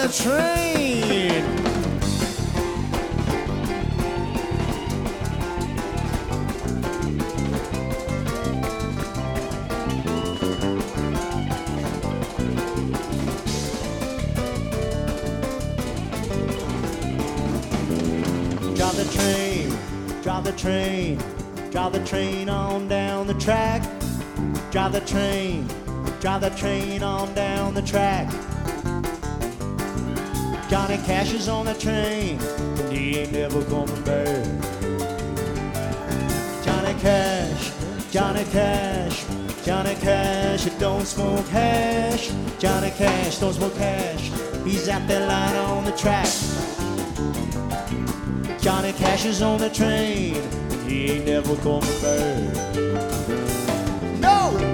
the train. Drive the train, drive the train, drive the train on down the track. Drive the train on down the track. Johnny Cash is on the train, and he ain't never coming back. Johnny Cash, Johnny Cash, Johnny Cash, it don't smoke hash. Johnny Cash don't smoke hash, he's out there lying on the track. Johnny Cash is on the train, and he ain't never coming back. No!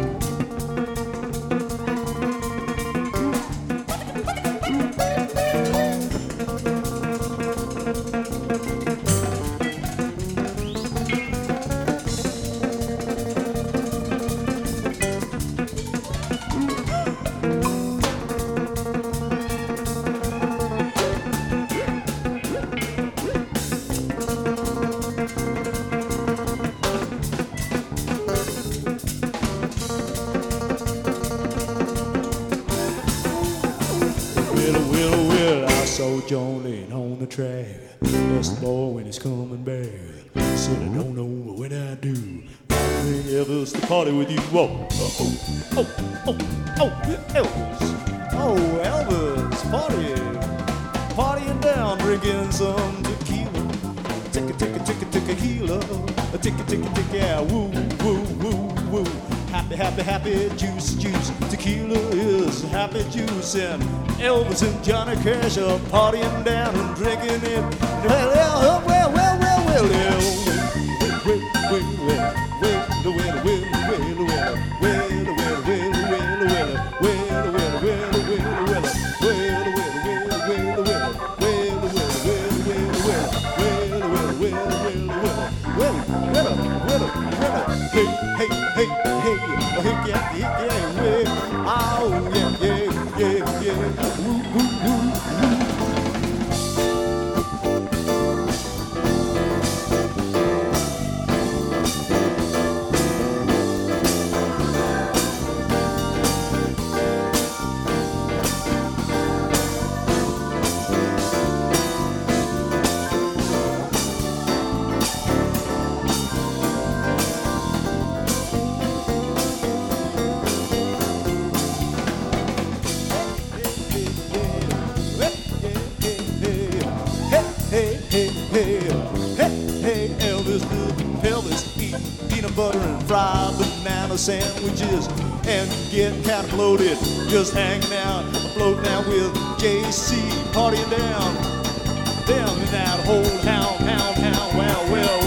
Johnny on the track. That's the boy when he's coming back. Said I don't know, but when I do, I'll bring Elvis to party with you. Whoa, Elvis. Oh, Elvis, partying down, drinking some tequila. Tequila. Yeah, woo, woo, woo, woo. Happy juice. Tequila is happy juice, and Elvis and Johnny Cash are partying down and drinking it. Well. Hey, Elvis, eat peanut butter and fried banana sandwiches and get kind of bloated, just hanging out, floating out with JC, partying down in that whole town, well.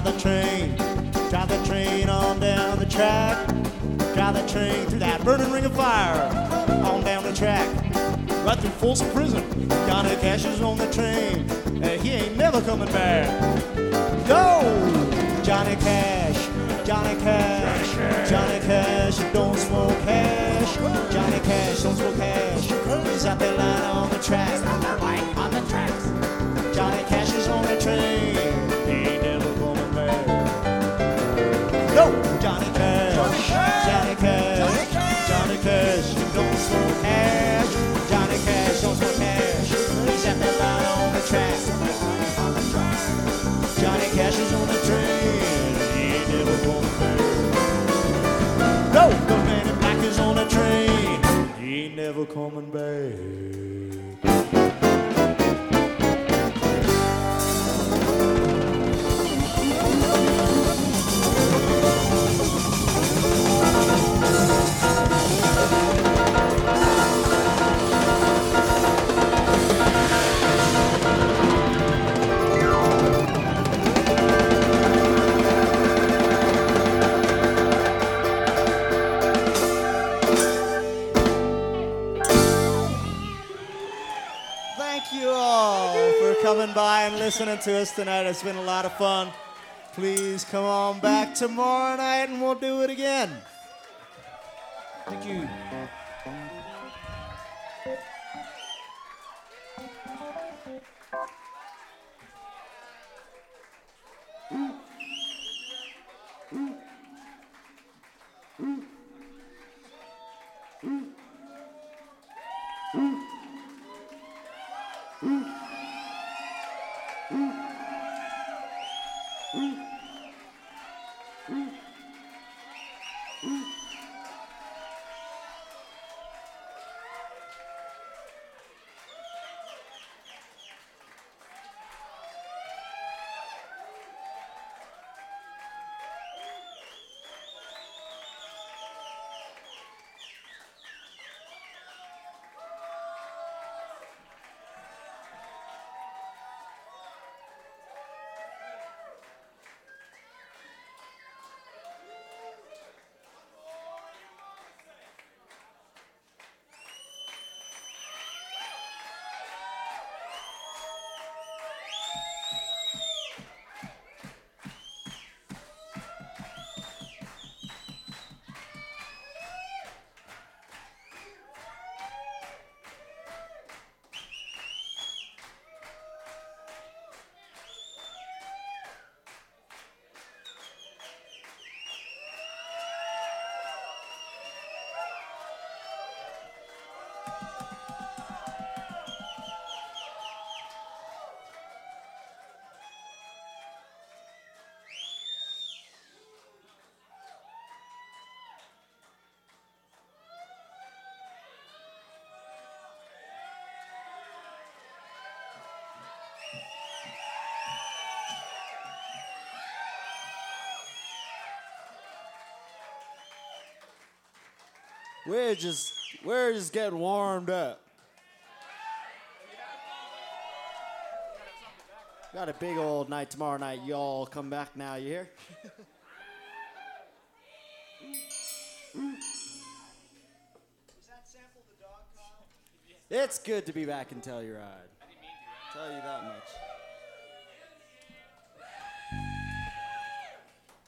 drive the train. Drive the train on down the track. Drive the train through that burning ring of fire. On down the track. Right through Folsom Prison. Johnny Cash is on the train. He ain't never coming back. Go! Johnny Cash, Johnny Cash, Johnny Cash, don't smoke hash. Johnny Cash, don't smoke hash. He's out there lying on the tracks. On the tracks. Johnny Cash is on the train. He ain't never coming back. No! Johnny Cash, Johnny Cash, Johnny Cash, don't smoke hash. Johnny Cash, don't smoke hash. He's out there lying on the tracks. Johnny Cash is on the train. He ain't never coming back. No! The man in black is on the train. He ain't never coming back. Thank you all for coming by and listening to us tonight. It's been a lot of fun. Please come on back tomorrow night and we'll do it again. Thank you. We're just getting warmed up. Got a big old night tomorrow night. Y'all come back now, you hear? Was that sample the dog call? It's good to be back in Telluride. Tell you that much.